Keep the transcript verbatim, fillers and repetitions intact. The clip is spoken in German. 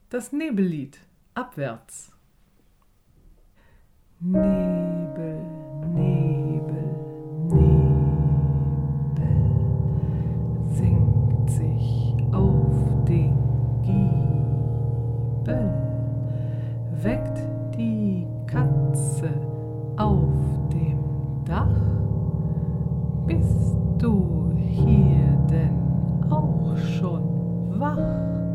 Das Nebellied, abwärts. Nebel, Nebel, Nebel senkt sich auf den Giebel, weckt die Katze auf dem Dach. Bist du hier denn auch schon wach?